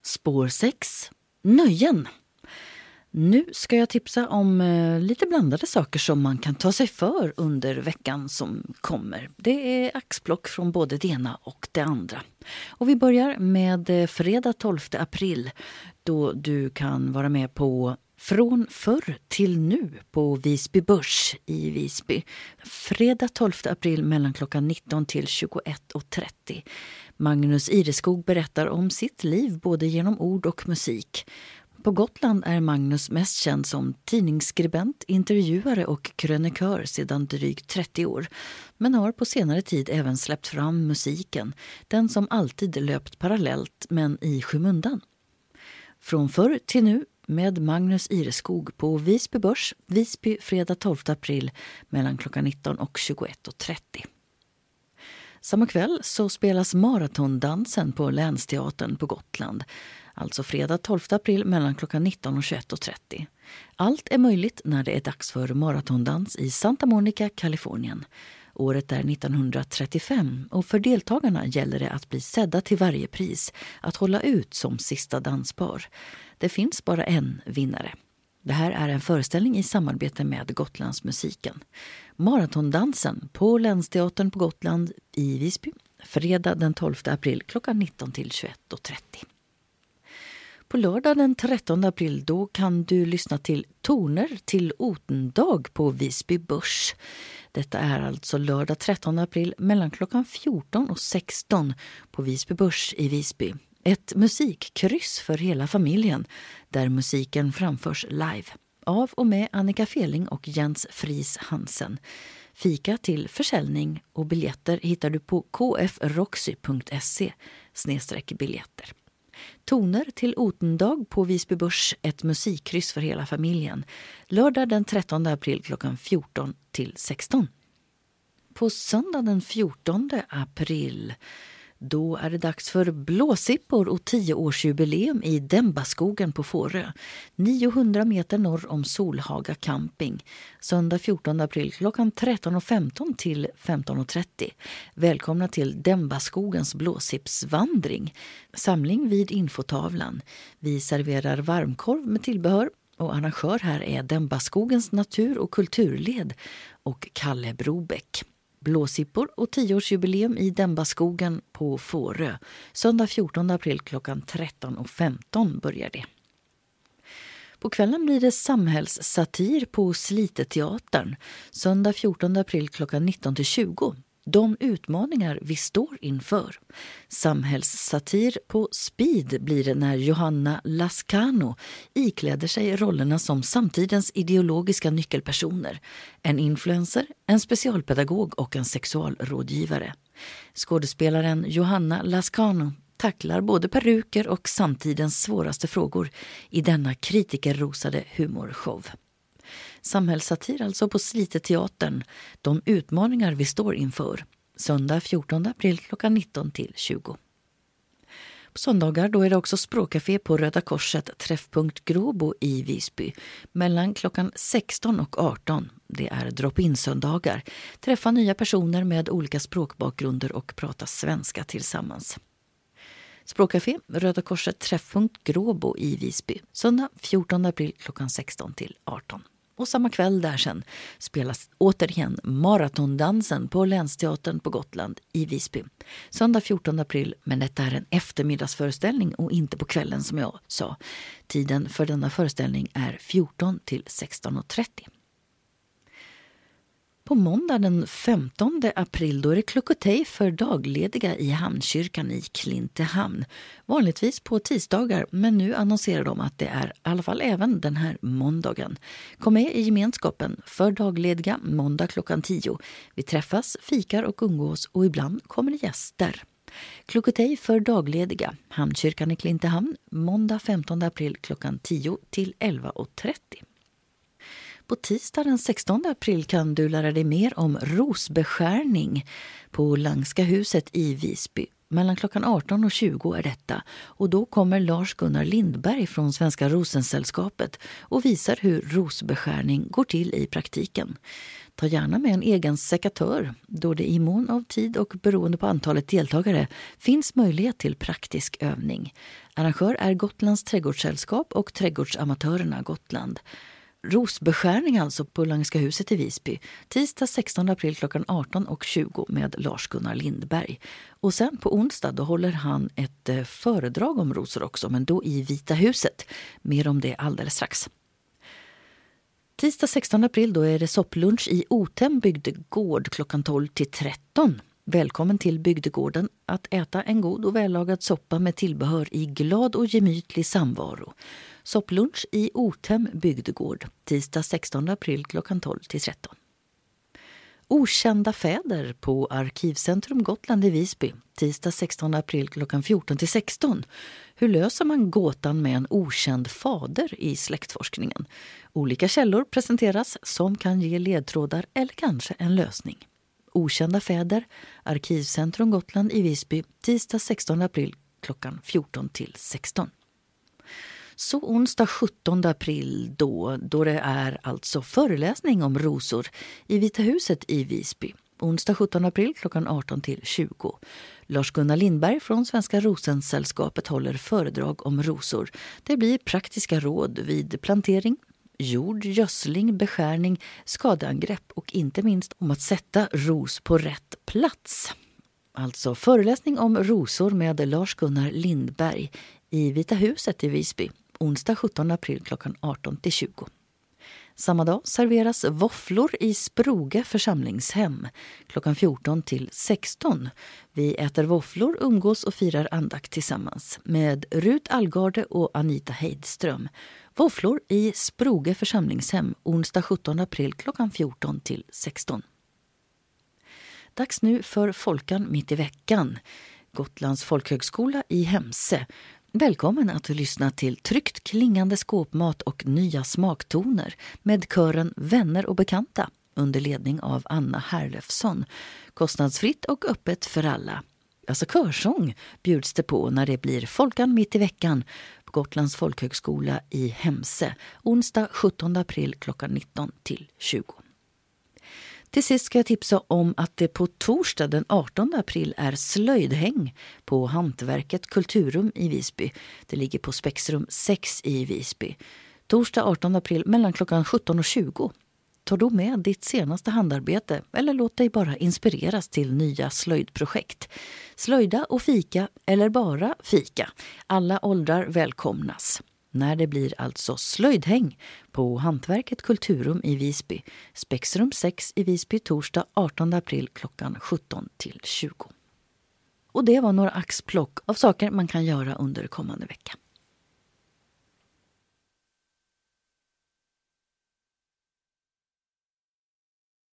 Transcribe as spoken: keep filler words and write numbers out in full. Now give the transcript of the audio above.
Spår sex. Nöjen. Nu ska jag tipsa om eh, lite blandade saker som man kan ta sig för under veckan som kommer. Det är axplock från både det ena och det andra. Och vi börjar med eh, fredag tolfte april då du kan vara med på Från förr till nu på Visby Börs i Visby. Fredag tolfte april mellan klockan nitton till tjugoett och trettio. Magnus Ireskog berättar om sitt liv både genom ord och musik. På Gotland är Magnus mest känd som tidningsskribent, intervjuare och krönikör sedan drygt trettio år. Men har på senare tid även släppt fram musiken, den som alltid löpt parallellt men i skymundan. Från förr till nu med Magnus Ireskog på Visby Börs, Visby fredag tolfte april mellan klockan nitton och tjugoett och trettio. Samma kväll så spelas Maratondansen på Länsteatern på Gotland. Alltså fredag tolfte april mellan klockan nitton och tjugoett och trettio. Allt är möjligt när det är dags för maratondans i Santa Monica, Kalifornien. Året är nittonhundratrettiofem och för deltagarna gäller det att bli sedda till varje pris, att hålla ut som sista danspar. Det finns bara en vinnare. Det här är en föreställning i samarbete med Gotlandsmusiken. Maratondansen på Länsteatern på Gotland i Visby, fredag den tolfte april klockan nitton till tjugoett och trettio. På lördag den trettonde april då kan du lyssna till Toner till Otendag på Visby Börs. Detta är alltså lördag trettonde april mellan klockan fjorton och sexton på Visby Börs i Visby. Ett musikkryss för hela familjen där musiken framförs live av och med Annika Feling och Jens Fries Hansen. Fika till försäljning och biljetter hittar du på k f roxy punkt se snedstreck biljetter. Toner till Otendag på Visby Börs, ett musikkryss för hela familjen. Lördag den trettonde april klockan fjorton till sexton. På söndag den fjortonde april då är det dags för blåsippor och tioårsjubileum i Dembaskogen på Fårö. niohundra meter norr om Solhaga camping. Söndag fjortonde april klockan tretton och femton till femton och trettio. Välkomna till Dembaskogens blåsippsvandring. Samling vid infotavlan. Vi serverar varmkorv med tillbehör. Och arrangör här är Dembaskogens natur- och kulturled och Kalle Brobeck. Blåsippor och tioårsjubileum i Dembaskogen på Fårö. Söndag fjortonde april klockan tretton och femton börjar det. På kvällen blir det samhällssatir på Sliteteatern. Söndag fjortonde april klockan nitton till tjugo. De utmaningar vi står inför. Samhällssatir på Speed blir det när Johanna Lascano ikläder sig rollerna som samtidens ideologiska nyckelpersoner. En influencer, en specialpedagog och en sexualrådgivare. Skådespelaren Johanna Lascano tacklar både peruker och samtidens svåraste frågor i denna kritikerrosade humorshow. Samhällssatir alltså på Sliteteatern. De utmaningar vi står inför. Söndag fjortonde april klockan nitton till tjugo. På söndagar då är det också språkcafé på Röda Korset Träffpunkt Gråbo i Visby. Mellan klockan sexton och arton. Det är drop-in söndagar. Träffa nya personer med olika språkbakgrunder och prata svenska tillsammans. Språkcafé Röda Korset Träffpunkt Gråbo i Visby. Söndag fjortonde april klockan sexton till arton. Och samma kväll där sen spelas återigen Maratondansen på Länsteatern på Gotland i Visby. Söndag fjortonde april, men detta är en eftermiddagsföreställning och inte på kvällen som jag sa. Tiden för denna föreställning är fjorton till sexton och trettio. På måndag den femtonde april då är det klockotej för daglediga i Hamnkyrkan i Klintehamn. Vanligtvis på tisdagar, men nu annonserar de att det är i alla fall även den här måndagen. Kom med i gemenskapen för daglediga måndag klockan tio. Vi träffas, fikar och umgås och ibland kommer det gäster. Klockotej för daglediga, Hamnkyrkan i Klintehamn, måndag femtonde april klockan tio till elva och trettio. På tisdag den sextonde april kan du lära dig mer om rosbeskärning på Langska huset i Visby. Mellan klockan arton och tjugo är detta och då kommer Lars-Gunnar Lindberg från Svenska Rosensällskapet och visar hur rosbeskärning går till i praktiken. Ta gärna med en egen sekatör då det i mån av tid och beroende på antalet deltagare finns möjlighet till praktisk övning. Arrangör är Gotlands trädgårdssällskap och Trädgårdsamatörerna Gotland. Rosbeskärning alltså på Ullangska huset i Visby. Tisdag sextonde april klockan arton och tjugo med Lars-Gunnar Lindberg. Och sen på onsdag då håller han ett eh, föredrag om rosor också, men då i Vita huset. Mer om det alldeles strax. Tisdag sextonde april då är det sopplunch i Otem bygdegård klockan tolv till tretton. Välkommen till bygdegården att äta en god och vällagad soppa med tillbehör i glad och gemytlig samvaro. Sopplunch i Otem bygdegård, tisdag sextonde april klockan tolv till tretton. Okända fäder på Arkivcentrum Gotland i Visby, tisdag sextonde april klockan fjorton till sexton. Hur löser man gåtan med en okänd fader i släktforskningen? Olika källor presenteras som kan ge ledtrådar eller kanske en lösning. Okända fäder, Arkivcentrum Gotland i Visby, tisdag sextonde april klockan fjorton till sexton. Så onsdag sjuttonde april då, då det är alltså föreläsning om rosor i Vita huset i Visby. Onsdag sjuttonde april klockan arton till tjugo. Lars-Gunnar Lindberg från Svenska Rosensällskapet håller föredrag om rosor. Det blir praktiska råd vid plantering, jord, gödsling, beskärning, skadeangrepp och inte minst om att sätta ros på rätt plats. Alltså föreläsning om rosor med Lars-Gunnar Lindberg i Vita huset i Visby. Onsdag sjuttonde april klockan arton till tjugo. Samma dag serveras våfflor i Spruge församlingshem klockan fjorton till sexton. Vi äter våfflor, umgås och firar andakt tillsammans med Rut Allgarde och Anita Heidström. Våfflor i Spruge församlingshem onsdag sjuttonde april klockan fjorton till sexton. Dags nu för Folkan mitt i veckan. Gotlands folkhögskola i Hemse. Välkommen att lyssna till tryckt klingande skåpmat och nya smaktoner med kören Vänner och bekanta under ledning av Anna Herlefsson. Kostnadsfritt och öppet för alla. Alltså körsång bjuds det på när det blir Folkan mitt i veckan på Gotlands folkhögskola i Hemse. Onsdag sjuttonde april klockan nitton till tjugo. Till sist ska jag tipsa om att det på torsdag den artonde april är slöjdhäng på Hantverket Kulturrum i Visby. Det ligger på Spexrum sex i Visby. Torsdag artonde april mellan klockan sjutton och tjugo. Ta då med ditt senaste handarbete eller låt dig bara inspireras till nya slöjdprojekt. Slöjda och fika eller bara fika. Alla åldrar välkomnas. När det blir alltså slöjdhäng på Hantverket Kulturrum i Visby. Spexrum sex i Visby torsdag artonde april klockan sjutton till tjugo. Och det var några axplock av saker man kan göra under kommande vecka.